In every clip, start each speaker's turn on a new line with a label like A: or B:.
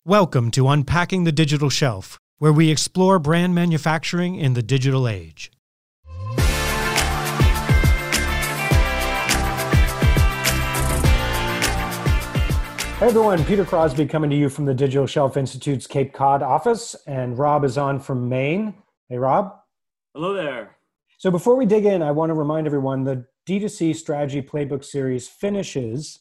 A: Welcome to Unpacking the Digital Shelf, where we explore brand manufacturing in the digital age. Hey everyone, Peter Crosby coming to you from the Digital Shelf Institute's Cape Cod office, and Rob is on from Maine. Hey Rob.
B: Hello there.
A: So before we dig in, I want to remind everyone the D2C Strategy Playbook series finishes,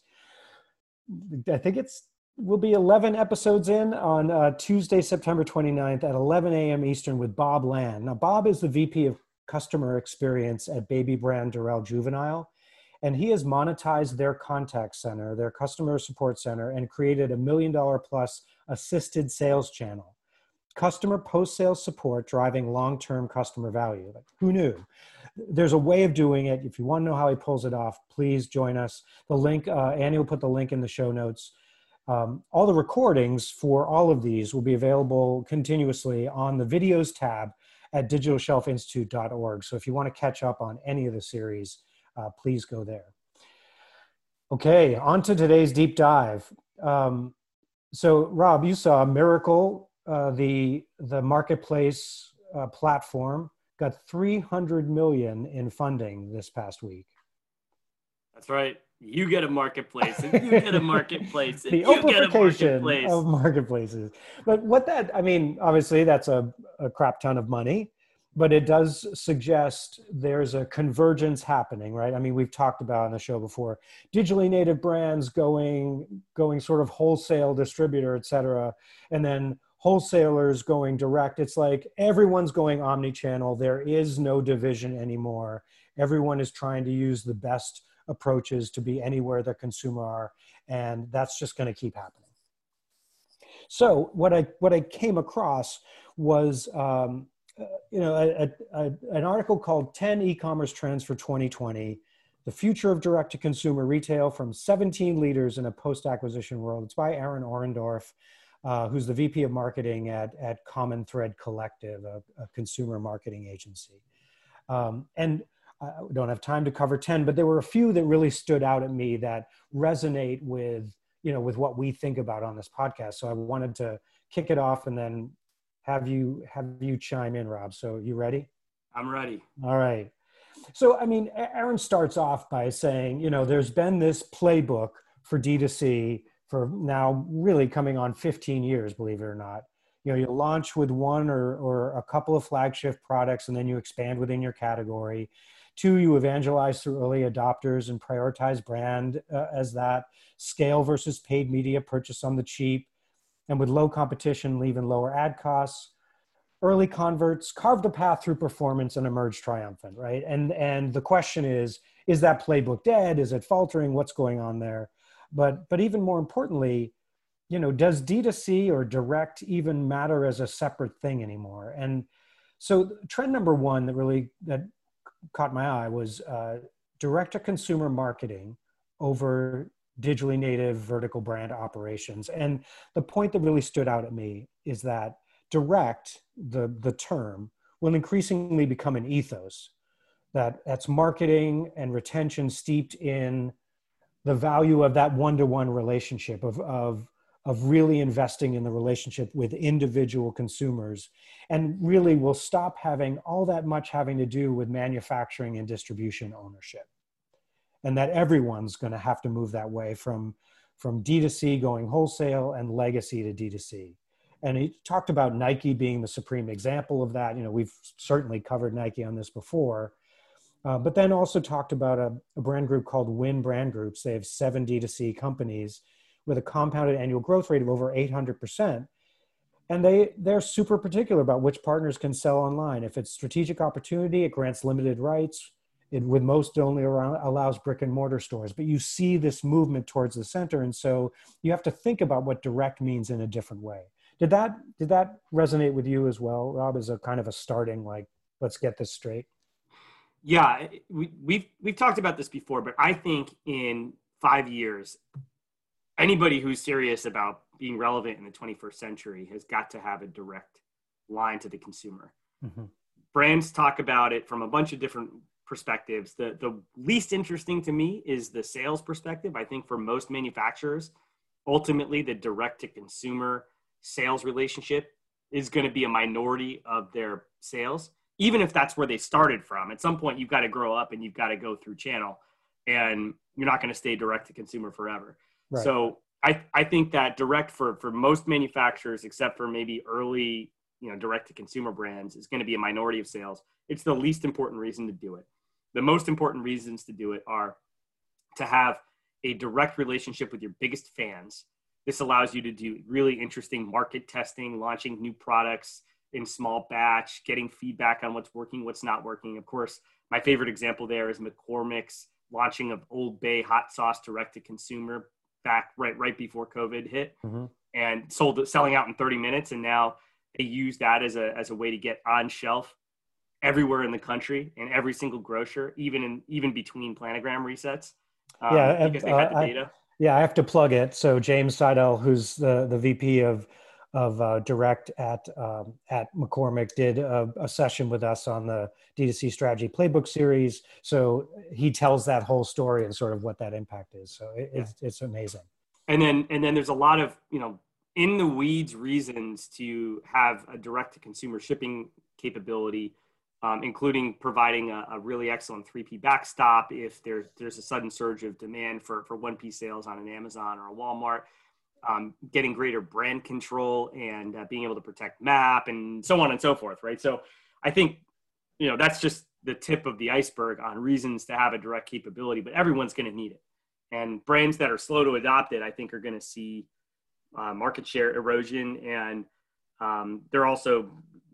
A: I think will be 11 episodes in on Tuesday, September 29th at 11 a.m. Eastern with Bob Land. Now, Bob is the VP of Customer Experience at baby brand Dorel Juvenile, and he has monetized their contact center, their customer support center, and created $1 million plus assisted sales channel. Customer post-sales support driving long-term customer value. Like, who knew? There's a way of doing it. If you want to know how he pulls it off, please join us. The link, Annie will put the link in the show notes. All the recordings for all of these will be available continuously on the videos tab at digitalshelfinstitute.org. So if you want to catch up on any of the series, please go there. Okay, on to today's deep dive. So Rob, you saw Mirakl, the marketplace platform, got $300 million in funding this past week.
B: That's right. You get a marketplace, and you get a marketplace, and
A: the
B: you get a
A: marketplace of marketplaces. But obviously that's a crap ton of money, but it does suggest there's a convergence happening, right? I mean, we've talked about on the show before, digitally native brands going sort of wholesale distributor, et cetera, and then wholesalers going direct. It's like everyone's going omni-channel. There is no division anymore. Everyone is trying to use the best approaches to be anywhere the consumer are, and that's just going to keep happening. So what I came across was an article called 10 e-commerce trends for 2020, the future of direct-to-consumer retail from 17 leaders in a post-acquisition world. It's by Aaron Orendorff, who's the VP of marketing at Common Thread Collective, a consumer marketing agency. And I don't have time to cover 10, but there were a few that really stood out at me that resonate with what we think about on this podcast. So I wanted to kick it off and then have you chime in, Rob. So you ready?
B: I'm ready.
A: All right. So, I mean, Aaron starts off by saying, there's been this playbook for D2C for now really coming on 15 years, believe it or not. You launch with one or a couple of flagship products, and then you expand within your category. 2, you evangelize through early adopters and prioritize brand as that. Scale versus paid media, purchase on the cheap. And with low competition, leave in lower ad costs. Early converts carve the path through performance and emerge triumphant, right? And the question is that playbook dead? Is it faltering? What's going on there? But even more importantly, does D2C or direct even matter as a separate thing anymore? And so trend number one that caught my eye was direct-to-consumer marketing over digitally native vertical brand operations. And the point that really stood out at me is that direct, the term, will increasingly become an ethos that's marketing and retention steeped in the value of that one-to-one relationship of really investing in the relationship with individual consumers, and really will stop having all that much having to do with manufacturing and distribution ownership. And that everyone's going to have to move that way from D2C going wholesale and legacy to D2C. And he talked about Nike being the supreme example of that. We've certainly covered Nike on this before, but then also talked about a brand group called Win Brand Groups. They have 7 D2C companies with a compounded annual growth rate of over 800%. And they're super particular about which partners can sell online. If it's strategic opportunity, it grants limited rights. It with most only allows brick and mortar stores. But you see this movement towards the center. And so you have to think about what direct means in a different way. Did that resonate with you as well, Rob, as a kind of a starting, like, let's get this straight?
B: Yeah, we've talked about this before, but I think in 5 years, anybody who's serious about being relevant in the 21st century has got to have a direct line to the consumer. Mm-hmm. Brands talk about it from a bunch of different perspectives. The least interesting to me is the sales perspective. I think for most manufacturers, ultimately the direct to consumer sales relationship is going to be a minority of their sales, even if that's where they started from. At some point, you've got to grow up and you've got to go through channel, and you're not going to stay direct to consumer forever. Right. So I think that direct for most manufacturers, except for maybe early, direct to consumer brands, is going to be a minority of sales. It's the least important reason to do it. The most important reasons to do it are to have a direct relationship with your biggest fans. This allows you to do really interesting market testing, launching new products in small batch, getting feedback on what's working, what's not working. Of course, my favorite example there is McCormick's launching of Old Bay hot sauce direct to consumer back right before COVID hit, and selling out in 30 minutes. And now they use that as a way to get on shelf everywhere in the country, in every single grocer, even between planogram resets. Because they had the data.
A: I have to plug it. So James Seidel, who's the VP of direct at McCormick, did a session with us on the D2C strategy playbook series. So he tells that whole story and sort of what that impact is. So it's amazing.
B: And then there's a lot of, in the weeds reasons to have a direct to consumer shipping capability, including providing a really excellent 3P backstop if there's a sudden surge of demand for 1P sales on an Amazon or a Walmart, getting greater brand control and being able to protect MAP and so on and so forth, right? So I think, that's just the tip of the iceberg on reasons to have a direct capability, but everyone's going to need it. And brands that are slow to adopt it, I think, are going to see market share erosion, and they're also,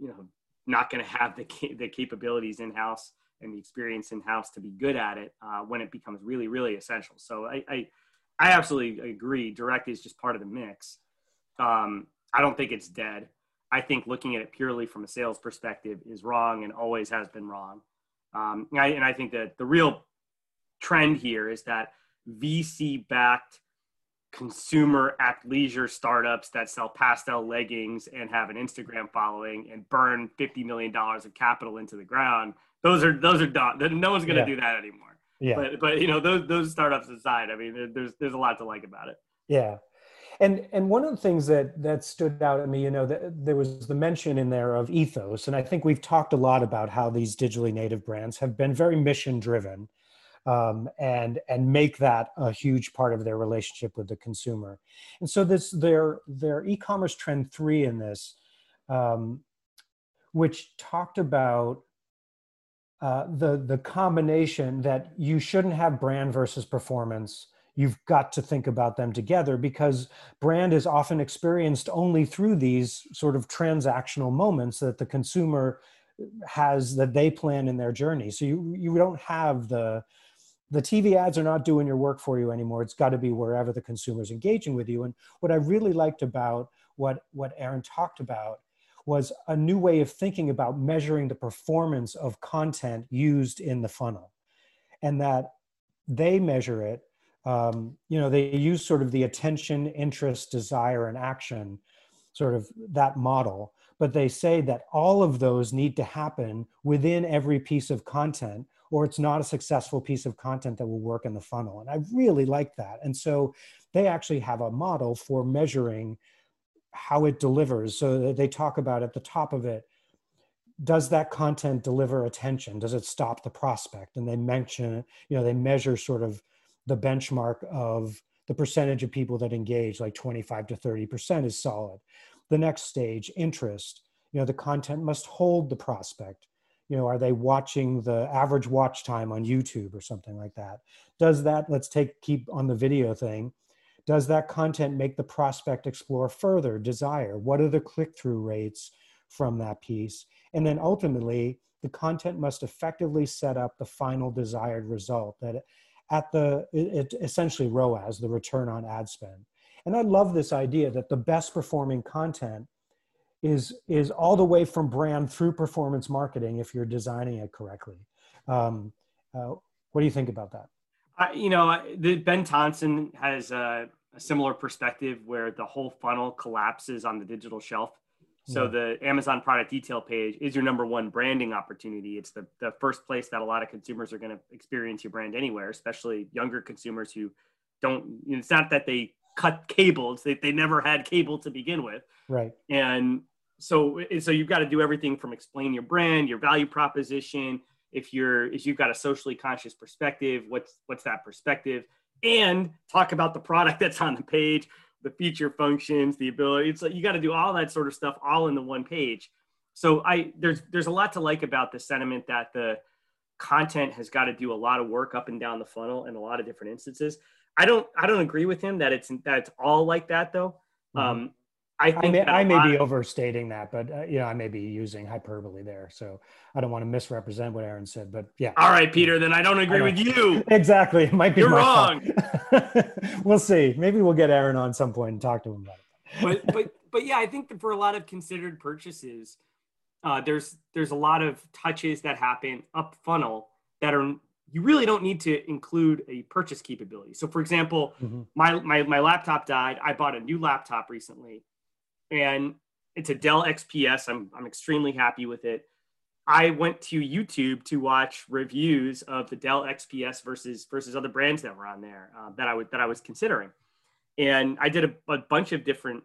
B: not going to have the capabilities in-house and the experience in-house to be good at it when it becomes really, really essential. So I absolutely agree. Direct is just part of the mix. I don't think it's dead. I think looking at it purely from a sales perspective is wrong and always has been wrong. And I think that the real trend here is that VC-backed consumer athleisure startups that sell pastel leggings and have an Instagram following and burn $50 million of capital into the ground, those are done. No one's going to do that anymore. Yeah. But those startups aside, I mean, there's a lot to like about it.
A: Yeah. And one of the things that stood out at me, there was the mention in there of ethos. And I think we've talked a lot about how these digitally native brands have been very mission driven. And make that a huge part of their relationship with the consumer. And so their e-commerce trend 3 in this, which talked about the combination that you shouldn't have brand versus performance. You've got to think about them together, because brand is often experienced only through these sort of transactional moments that the consumer has, that they plan in their journey. So you don't have the TV ads are not doing your work for you anymore. It's got to be wherever the consumer's engaging with you. And what I really liked about what Aaron talked about was a new way of thinking about measuring the performance of content used in the funnel, and that they measure it. They use sort of the attention, interest, desire, and action, sort of that model. But they say that all of those need to happen within every piece of content, or it's not a successful piece of content that will work in the funnel. And I really like that. And so they actually have a model for measuring how it delivers. So they talk about at the top of it, does that content deliver attention? Does it stop the prospect? And they mention, they measure sort of the benchmark of the percentage of people that engage, like 25 to 30% is solid. The next stage, interest, the content must hold the prospect. Are they watching the average watch time on YouTube or something like that? Does that, keep on the video thing, does that content make the prospect explore further, desire? What are the click-through rates from that piece? And then ultimately, the content must effectively set up the final desired result, that it essentially ROAS, the return on ad spend. And I love this idea that the best performing content is all the way from brand through performance marketing if you're designing it correctly. What do you think about that?
B: Ben Thompson has a similar perspective where the whole funnel collapses on the digital shelf. So the Amazon product detail page is your number one branding opportunity. It's the first place that a lot of consumers are going to experience your brand anywhere, especially younger consumers who don't, it's not that they cut cable. They never had cable to begin with.
A: Right.
B: And so you've got to do everything from explain your brand, your value proposition. If you've got a socially conscious perspective, what's that perspective? And talk about the product that's on the page, the feature functions, the ability. It's like you got to do all that sort of stuff all in the one page. So there's a lot to like about the sentiment that the content has got to do a lot of work up and down the funnel in a lot of different instances. I don't agree with him that it's all like that though.
A: Mm-hmm.
B: I think
A: I may be overstating that, but I may be using hyperbole there. So I don't want to misrepresent what Aaron said, but yeah.
B: All right, Peter, then I don't agree with you.
A: Exactly. It might be
B: You're wrong.
A: We'll see. Maybe we'll get Aaron on some point and talk to him about
B: it. But yeah, I think that for a lot of considered purchases, there's a lot of touches that happen up funnel that you really don't need to include a purchase capability. So for example, mm-hmm. my laptop died. I bought a new laptop recently, and it's a Dell XPS. I'm extremely happy with it. I went to YouTube to watch reviews of the Dell XPS versus other brands that were on there that I was considering, and I did a bunch of different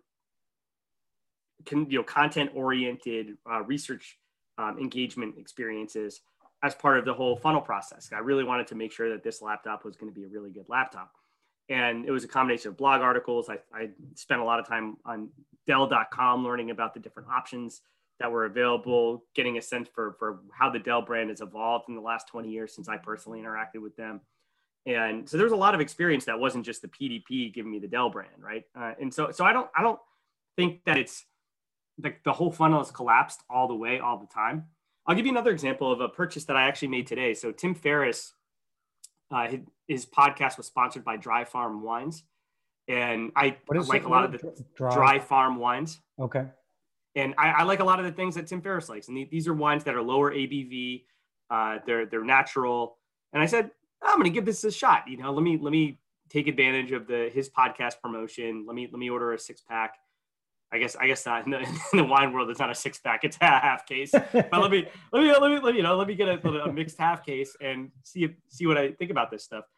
B: content-oriented research engagement experiences as part of the whole funnel process. I really wanted to make sure that this laptop was going to be a really good laptop. And it was a combination of blog articles. I spent a lot of time on Dell.com learning about the different options that were available, getting a sense for how the Dell brand has evolved in the last 20 years since I personally interacted with them. And so there was a lot of experience that wasn't just the PDP giving me the Dell brand, right? And so I don't think that it's like the whole funnel has collapsed all the way, all the time. I'll give you another example of a purchase that I actually made today. So Tim Ferriss, his podcast was sponsored by Dry Farm Wines. And I like a lot of the Dry Farm Wines.
A: Okay.
B: And I like a lot of the things that Tim Ferriss likes. And these are wines that are lower ABV. They're natural. And I said, I'm going to give this a shot. Let me take advantage of his podcast promotion. Let me order a 6-pack. I guess not in the wine world. It's not a 6-pack; it's a half case. But let me get a mixed half case and see what I think about this stuff.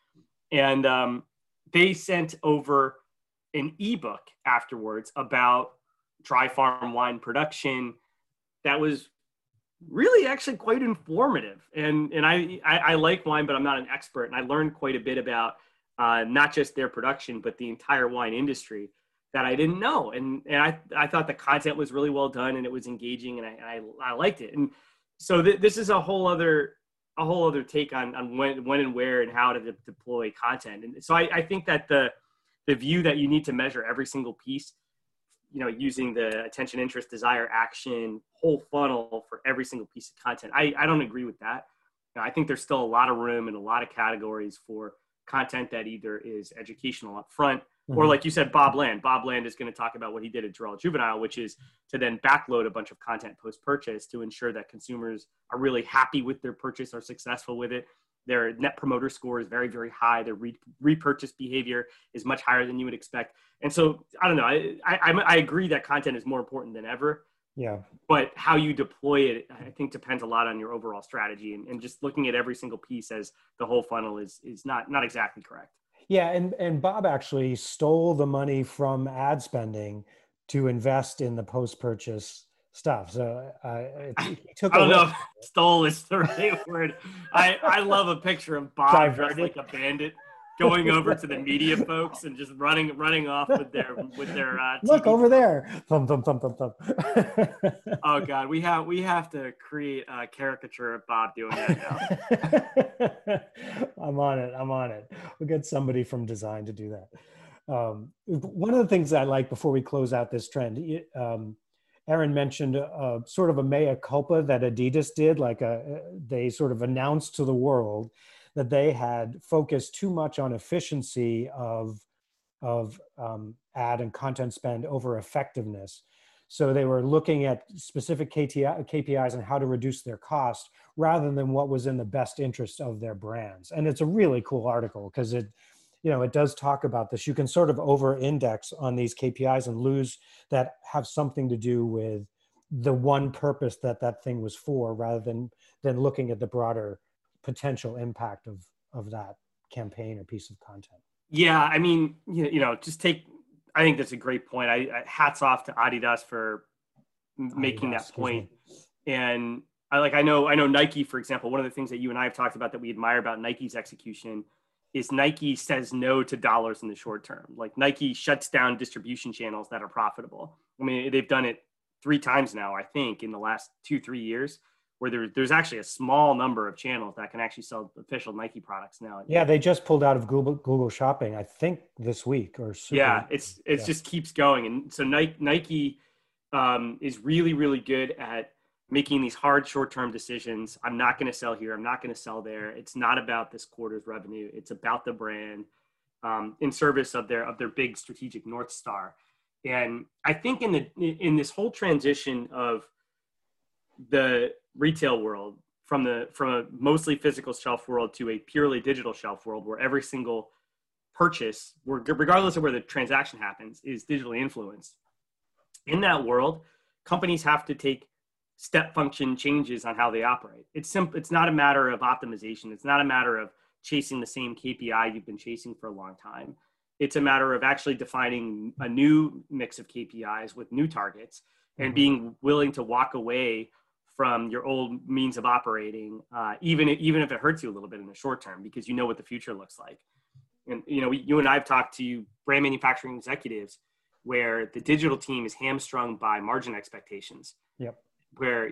B: And they sent over an ebook afterwards about Dry Farm wine production that was really actually quite informative. And I like wine, but I'm not an expert. And I learned quite a bit about not just their production, but the entire wine industry that I didn't know. And I thought the content was really well done and it was engaging and I liked it. And so this is a whole other take on when and where and how to deploy content. And so I think that the view that you need to measure every single piece, using the attention, interest, desire, action, whole funnel for every single piece of content. I don't agree with that. I think there's still a lot of room and a lot of categories for content that either is educational up front, or like you said, Bob Land. Bob Land is going to talk about what he did at Gerald Juvenile, which is to then backload a bunch of content post-purchase to ensure that consumers are really happy with their purchase, are successful with it. Their net promoter score is very, very high. Their repurchase behavior is much higher than you would expect. And so, I don't know. I agree that content is more important than ever.
A: Yeah.
B: But how you deploy it, I think, depends a lot on your overall strategy. And just looking at every single piece as the whole funnel is not exactly correct.
A: Yeah, and Bob actually stole the money from ad spending to invest in the post-purchase stuff. So he took.
B: I don't know if stole is the right word. I love a picture of Bob dressed like a bandit, going over to the media folks and just running off with their
A: look TV. Over there. Thump, thump, thump, thump, thump.
B: Oh God, we have to create a caricature of Bob doing that
A: now. I'm on it. We'll get somebody from design to do that. One of the things I like before we close out this trend, Aaron mentioned sort of a mea culpa that Adidas did, they sort of announced to the world that they had focused too much on efficiency of ad and content spend over effectiveness. So they were looking at specific KPIs and how to reduce their cost rather than what was in the best interest of their brands. And it's a really cool article because it does talk about this. You can sort of over-index on these KPIs and lose that have something to do with the one purpose that thing was for, rather than looking at the broader potential impact of that campaign or piece of content.
B: Yeah, I mean, just take I think that's a great point. I hats off to Adidas for making that point. And I know Nike, for example, one of the things that you and I have talked about that we admire about Nike's execution is Nike says no to dollars in the short term. Like Nike shuts down distribution channels that are profitable. I mean, they've done it 3 times now, I think, in the last 2-3 years, where there's actually a small number of channels that can actually sell official Nike products now.
A: Yeah, they just pulled out of Google Shopping, I think, this week or super.
B: Yeah, it's just keeps going. And so Nike is really, really good at making these hard short-term decisions. I'm not going to sell here. I'm not going to sell there. It's not about this quarter's revenue. It's about the brand in service of their big strategic North Star. And I think in this whole transition of the retail world from a mostly physical shelf world to a purely digital shelf world, where every single purchase, regardless of where the transaction happens, is digitally influenced. In that world, companies have to take step function changes on how they operate. It's not a matter of optimization. It's not a matter of chasing the same KPI you've been chasing for a long time. It's a matter of actually defining a new mix of KPIs with new targets and being willing to walk away from your old means of operating, even if it hurts you a little bit in the short term, because you know what the future looks like. And you and I have talked to brand manufacturing executives where the digital team is hamstrung by margin expectations.
A: Yep.
B: Where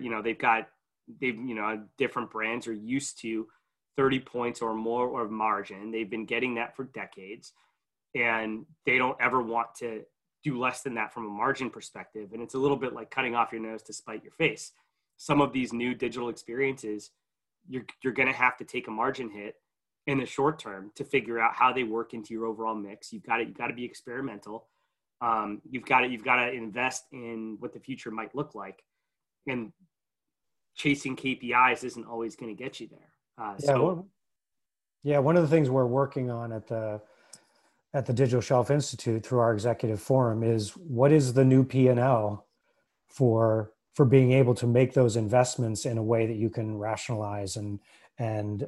B: different brands are used to 30 points or more of margin. They've been getting that for decades, and they don't ever want to do less than that from a margin perspective. And it's a little bit like cutting off your nose to spite your face. Some of these new digital experiences, you're going to have to take a margin hit in the short term to figure out how they work into your overall mix. You've got to be experimental. You've got to invest in what the future might look like, and chasing KPIs isn't always going to get you there.
A: One of the things we're working on at the Digital Shelf Institute through our executive forum is what is the new P&L for being able to make those investments in a way that you can rationalize and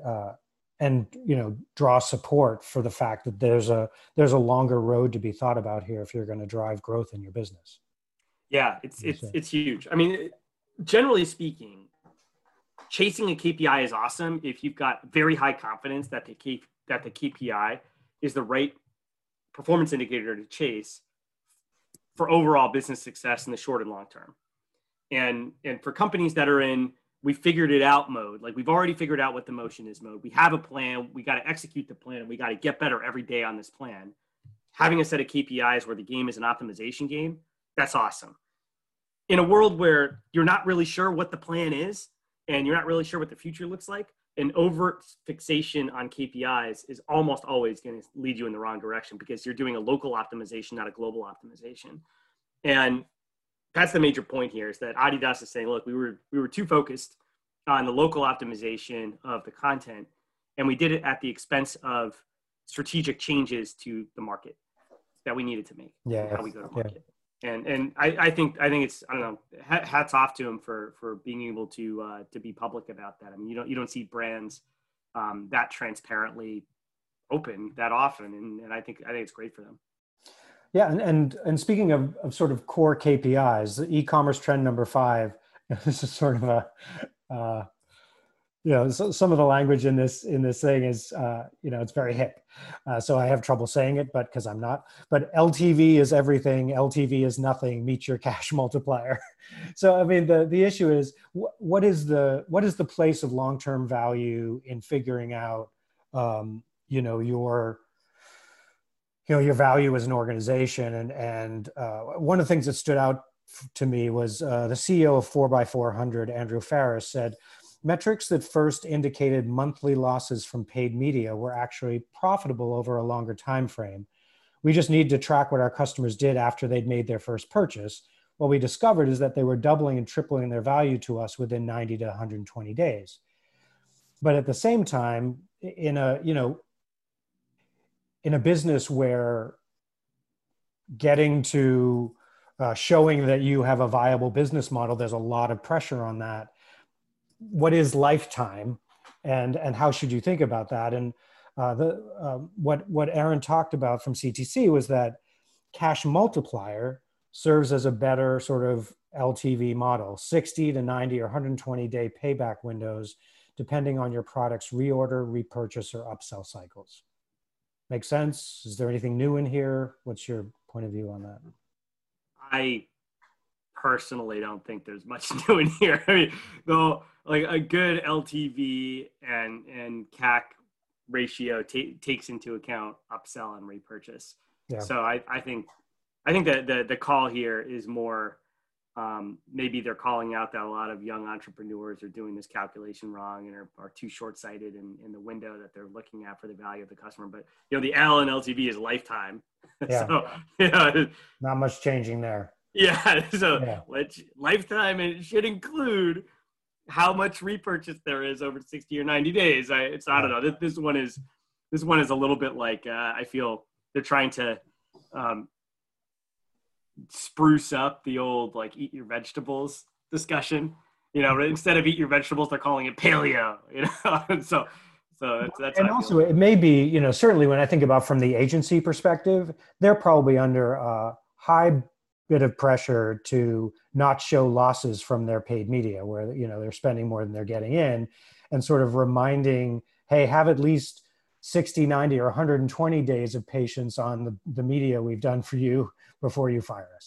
A: draw support for the fact that there's a longer road to be thought about here if you're going to drive growth in your business.
B: Yeah, it's huge. I mean, generally speaking, chasing a KPI is awesome if you've got very high confidence that the KPI is the right performance indicator to chase for overall business success in the short and long term. And for companies that are in we figured it out mode, like we've already figured out what the motion is mode, we have a plan, we got to execute the plan, and we got to get better every day on this plan. Having a set of KPIs where the game is an optimization game, that's awesome. In a world where you're not really sure what the plan is and you're not really sure what the future looks like, an overt fixation on KPIs is almost always going to lead you in the wrong direction because you're doing a local optimization, not a global optimization. And that's the major point here, is that Adidas is saying, look, we were too focused on the local optimization of the content, and we did it at the expense of strategic changes to the market that we needed to make. How we go to market. And I think it's, I don't know, hats off to him for being able to be public about that. I mean, you don't see brands that transparently open that often, and I think it's great for them.
A: Yeah, and speaking of sort of core KPIs, the e-commerce trend number 5, this is sort of a some of the language in this thing is it's very hip, so I have trouble saying it, but because I'm not. But LTV is everything. LTV is nothing. Meet your cash multiplier. So I mean, the issue is what is the place of long-term value in figuring out your value as an organization. And one of the things that stood out to me was the CEO of 4x400, Andrew Farris, said, metrics that first indicated monthly losses from paid media were actually profitable over a longer time frame. We just need to track what our customers did after they'd made their first purchase. What we discovered is that they were doubling and tripling their value to us within 90 to 120 days. But at the same time, in a business where getting to showing that you have a viable business model, there's a lot of pressure on that. What is lifetime, and how should you think about that? And what Aaron talked about from CTC was that cash multiplier serves as a better sort of LTV model, 60 to 90 or 120-day payback windows, depending on your product's reorder, repurchase, or upsell cycles. Make sense? Is there anything new in here? What's your point of view on that?
B: I personally don't think there's much new in here. I mean, though, like a good LTV and CAC ratio takes into account upsell and repurchase. Yeah. So I think that the call here is more, maybe they're calling out that a lot of young entrepreneurs are doing this calculation wrong and are too short-sighted in the window that they're looking at for the value of the customer. But, the L in LTV is lifetime.
A: Yeah. So, not much changing there.
B: Yeah. So lifetime, and it should include how much repurchase there is over 60 or 90 days. I don't know. This one is a little bit like, I feel they're trying to, spruce up the old like eat your vegetables discussion. Instead of eat your vegetables, they're calling it paleo. So that's
A: and also it may be, certainly when I think about from the agency perspective, they're probably under a high bit of pressure to not show losses from their paid media, where they're spending more than they're getting in, and sort of reminding, hey, have at least 60, 90, or 120 days of patience on the media we've done for you before you fire us.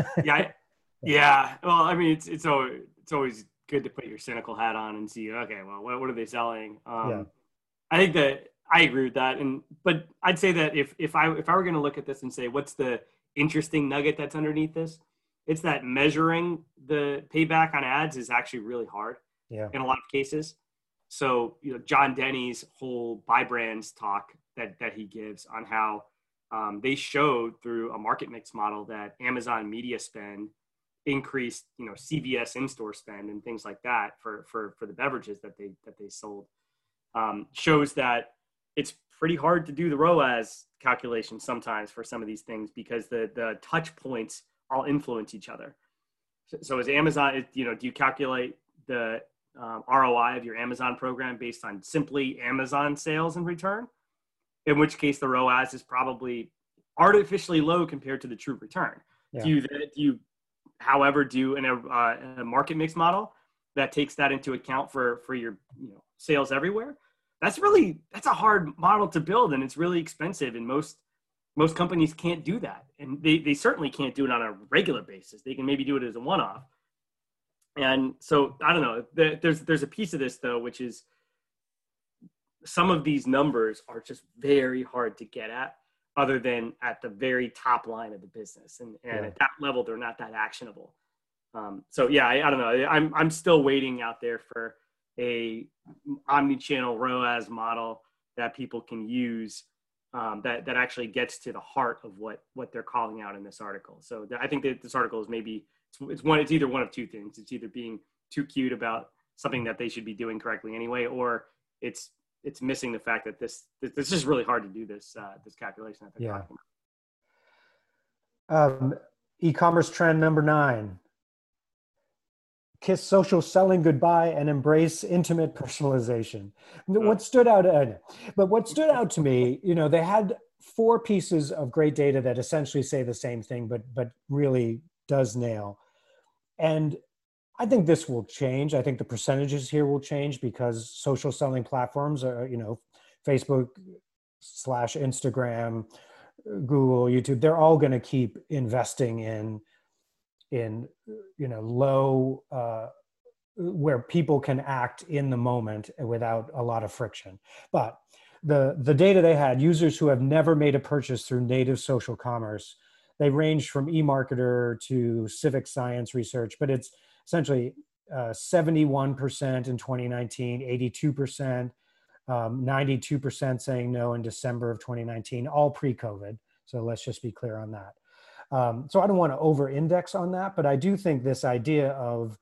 B: Yeah. Well, I mean, it's always good to put your cynical hat on and see, okay, well, what are they selling? I think that I agree with that. But I'd say that if I were going to look at this and say, what's the interesting nugget that's underneath this? It's that measuring the payback on ads is actually really hard in a lot of cases. So, John Denny's whole buy brands talk that he gives on how they showed through a market mix model that Amazon media spend increased, CVS in-store spend and things like that for the beverages that they sold, shows that it's pretty hard to do the ROAS calculation sometimes for some of these things because the touch points all influence each other. So as Amazon, do you calculate the ROI of your Amazon program based on simply Amazon sales and return? In which case the ROAS is probably artificially low compared to the true return. Yeah. Do you, however, do a market mix model that takes that into account for your sales everywhere? That's a hard model to build, and it's really expensive, and most companies can't do that, and they certainly can't do it on a regular basis. They can maybe do it as a one-off. And so I don't know. There's a piece of this though, which is some of these numbers are just very hard to get at, other than at the very top line of the business, and at that level, they're not that actionable. So I don't know. I'm still waiting out there for a omni-channel ROAS model that people can use that actually gets to the heart of what they're calling out in this article. So I think that this article is maybe it's either one of two things. It's either being too cute about something that they should be doing correctly anyway, or it's missing the fact that this is really hard to do this calculation that they're talking
A: about. E-commerce trend number 9. Kiss social selling goodbye and embrace intimate personalization. What stood out to me, they had 4 pieces of great data that essentially say the same thing, but really does nail. And I think this will change. I think the percentages here will change because social selling platforms are, Facebook / Instagram, Google, YouTube, they're all going to keep investing in low, where people can act in the moment without a lot of friction. But the data they had, users who have never made a purchase through native social commerce, they range from eMarketer to Civic Science Research, but it's essentially 71% in 2019, 82%, 92% saying no in December of 2019, all pre-COVID. So let's just be clear on that. So I don't want to over-index on that, but I do think this idea of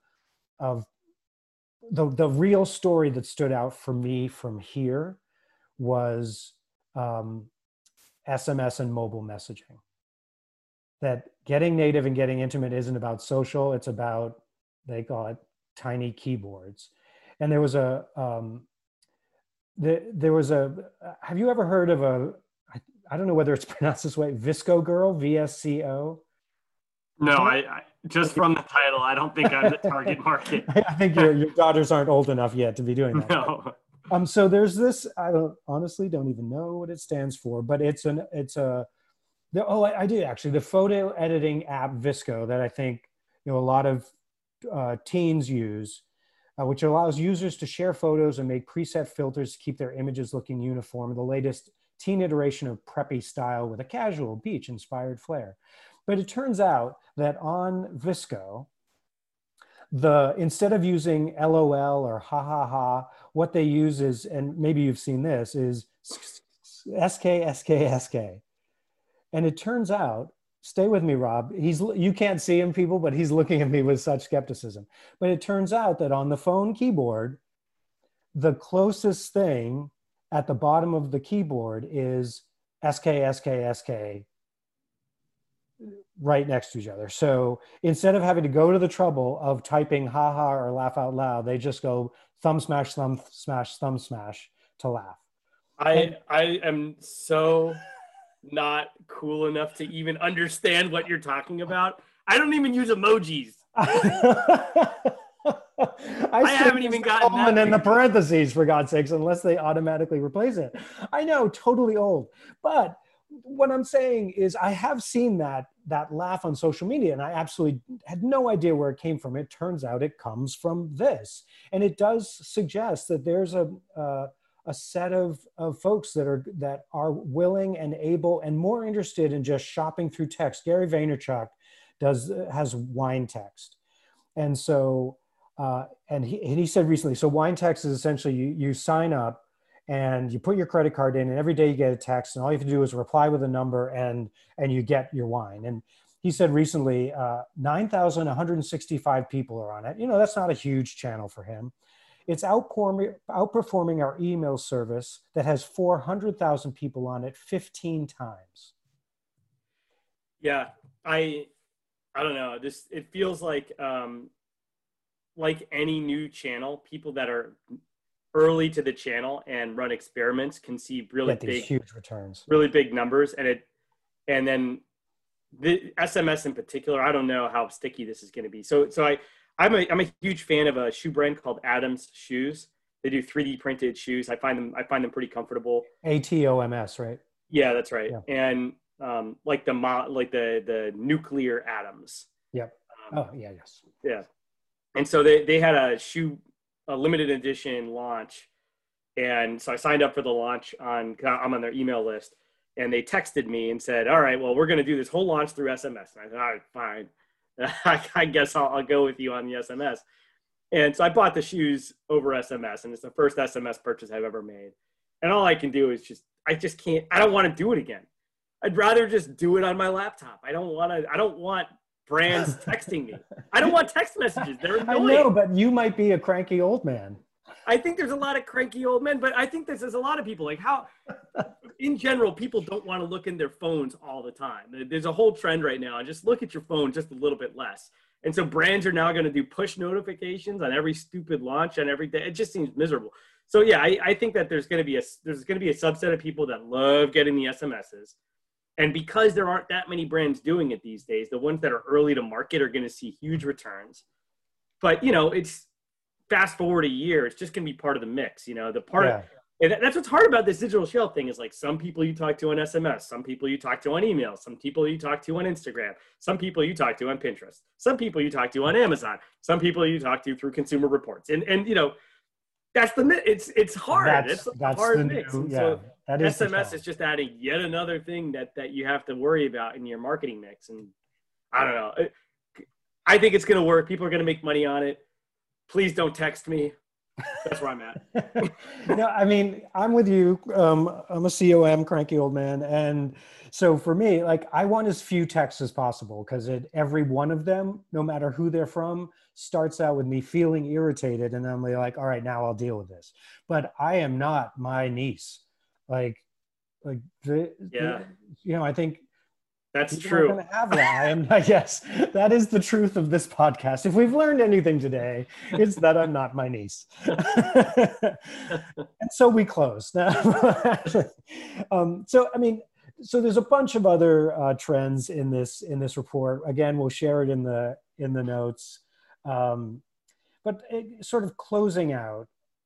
A: the real story that stood out for me from here was SMS and mobile messaging. That getting native and getting intimate isn't about social, it's about, they call it tiny keyboards. And there was have you ever heard of I don't know whether it's pronounced this way, Visco Girl, VSCO.
B: No, I just from the title, I don't think I'm the target market.
A: I think your daughters aren't old enough yet to be doing that.
B: No.
A: So there's this, I don't even know what it stands for, but I do actually, the photo editing app Visco that I think, a lot of teens use, which allows users to share photos and make preset filters to keep their images looking uniform, the latest teen iteration of preppy style with a casual beach inspired flair. But it turns out that on Visco, instead of using LOL or ha ha ha, what they use is, and maybe you've seen this, is SK. And it turns out, stay with me, Rob. You can't see him, people, but he's looking at me with such skepticism. But it turns out that on the phone keyboard, the closest thing at the bottom of the keyboard is SK right next to each other. So instead of having to go to the trouble of typing haha or laugh out loud, they just go thumb smash, thumb smash to laugh.
B: I am so not cool enough to even understand what you're talking about. I don't even use emojis. I haven't even gotten that.
A: And then the parentheses, for God's sakes, unless they automatically replace it. I know, totally old. But what I'm saying is I have seen that laugh on social media, and I absolutely had no idea where it came from. It turns out it comes from this. And it does suggest that there's a set of folks that are willing and able and more interested in just shopping through text. Gary Vaynerchuk has wine text. And so, and he said recently, so wine text is essentially you sign up and you put your credit card in, and every day you get a text, and all you have to do is reply with a number, and you get your wine. And he said recently, 9,165 people are on it. That's not a huge channel for him. It's outperforming our email service that has 400,000 people on it 15 times.
B: Yeah, I don't know. It feels like any new channel, people that are early to the channel and run experiments can see really big,
A: huge returns,
B: really big numbers. And then the SMS in particular, I don't know how sticky this is going to be. So I'm a huge fan of a shoe brand called Adams Shoes. They do 3D printed shoes. I find them pretty comfortable.
A: ATOMS, right?
B: Yeah, that's right.
A: Yeah.
B: And like the nuclear atoms.
A: Yep. Yes.
B: Yeah. And so they had a limited edition launch. And so I signed up for the launch I'm on their email list, and they texted me and said, all right, well, we're going to do this whole launch through SMS. And I said, all right, fine. I guess I'll go with you on the SMS. And so I bought the shoes over SMS, and it's the first SMS purchase I've ever made. And all I can do is I don't want to do it again. I'd rather just do it on my laptop. I don't want brands texting me. I don't want text messages. They're annoying.
A: I know, but you might be a cranky old man.
B: I think there's a lot of cranky old men, but I think there's a lot of people like in general, people don't want to look in their phones all the time. There's a whole trend right now. Just look at your phone just a little bit less. And so brands are now going to do push notifications on every stupid launch on every day. It just seems miserable. So yeah, I think that there's going to be a subset of people that love getting the SMSs. And because there aren't that many brands doing it these days, the ones that are early to market are going to see huge returns. But, it's fast forward a year, it's just going to be part of the mix. And that's what's hard about this digital shelf thing is like some people you talk to on SMS, some people you talk to on email, some people you talk to on Instagram, some people you talk to on Pinterest, some people you talk to on Amazon, some people you talk to through Consumer Reports. And that's it's hard. It's a hard mix. So SMS is just adding yet another thing that you have to worry about in your marketing mix. And I don't know. I think it's going to work. People are going to make money on it. Please don't text me. That's where I'm at.
A: No, I mean, I'm with you. I'm a COM, cranky old man. And so for me, like, I want as few texts as possible because every one of them, no matter who they're from, starts out with me feeling irritated. And I'm like, all right, now I'll deal with this. But I am not my niece. I think
B: that's true.
A: Going to have that. Yes, that is the truth of this podcast. If we've learned anything today, it's that I'm not my niece. And so we close. So, I mean, So there's a bunch of other trends in this report. Again, we'll share it in the notes. But sort of closing out,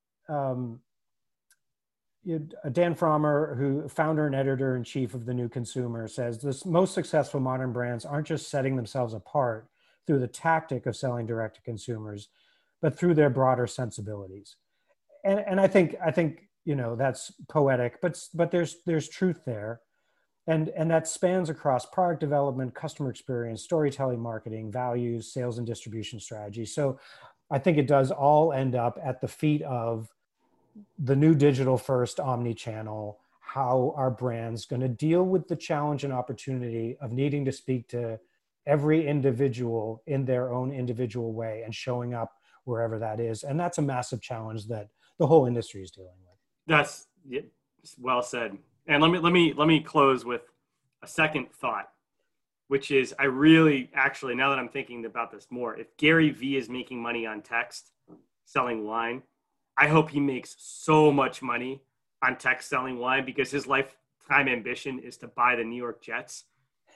A: Dan Frommer, who founder and editor in chief of The New Consumer, says the most successful modern brands aren't just setting themselves apart through the tactic of selling direct to consumers, but through their broader sensibilities. And I think that's poetic, but there's truth there. And that spans across product development, customer experience, storytelling, marketing, values, sales and distribution strategy. So I think it does all end up at the feet of the new digital first omni-channel. How are brands going to deal with the challenge and opportunity of needing to speak to every individual in their own individual way and showing up wherever that is? And that's a massive challenge that the whole industry is dealing with.
B: That's well said. And let me close with a second thought, which is I really actually, now that I'm thinking about this more, if Gary Vee is making money on text selling wine, I hope he makes so much money on text selling wine, because his lifetime ambition is to buy the New York Jets.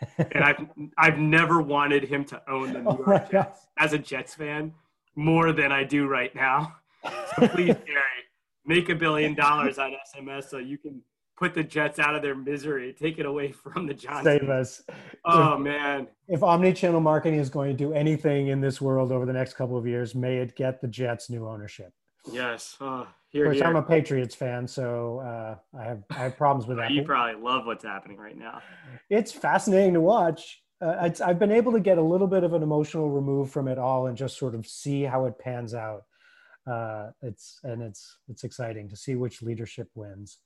B: And I've never wanted him to own the New York Jets as a Jets fan more than I do right now. So please, Gary, make $1 billion on SMS so you can put the Jets out of their misery. Take it away from the Johnsons.
A: Save us.
B: Man.
A: If omni-channel marketing is going to do anything in this world over the next couple of years, may it get the Jets new ownership.
B: Yes.
A: Of course, I'm a Patriots fan, so I have problems with that.
B: You probably love what's happening right now.
A: It's fascinating to watch. I've been able to get a little bit of an emotional remove from it all and just sort of see how it pans out. It's exciting to see which leadership wins.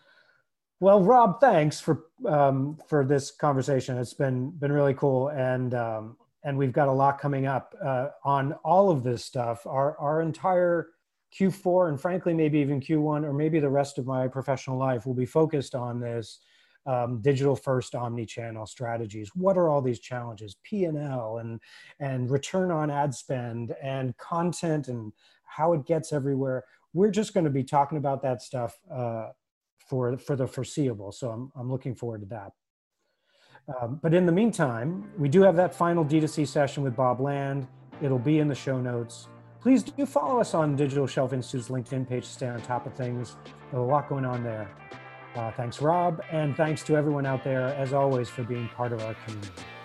A: Well, Rob, thanks for this conversation. It's been really cool, and we've got a lot coming up on all of this stuff. Our entire Q4 and frankly maybe even Q1 or maybe the rest of my professional life will be focused on this digital first omni-channel strategies. What are all these challenges? P&L and return on ad spend and content and how it gets everywhere. We're just going to be talking about that stuff for the foreseeable. So I'm looking forward to that. But in the meantime, we do have that final D2C session with Bob Land. It'll be in the show notes. Please do follow us on Digital Shelf Institute's LinkedIn page to stay on top of things. There's a lot going on there. Thanks, Rob, and thanks to everyone out there, as always, for being part of our community.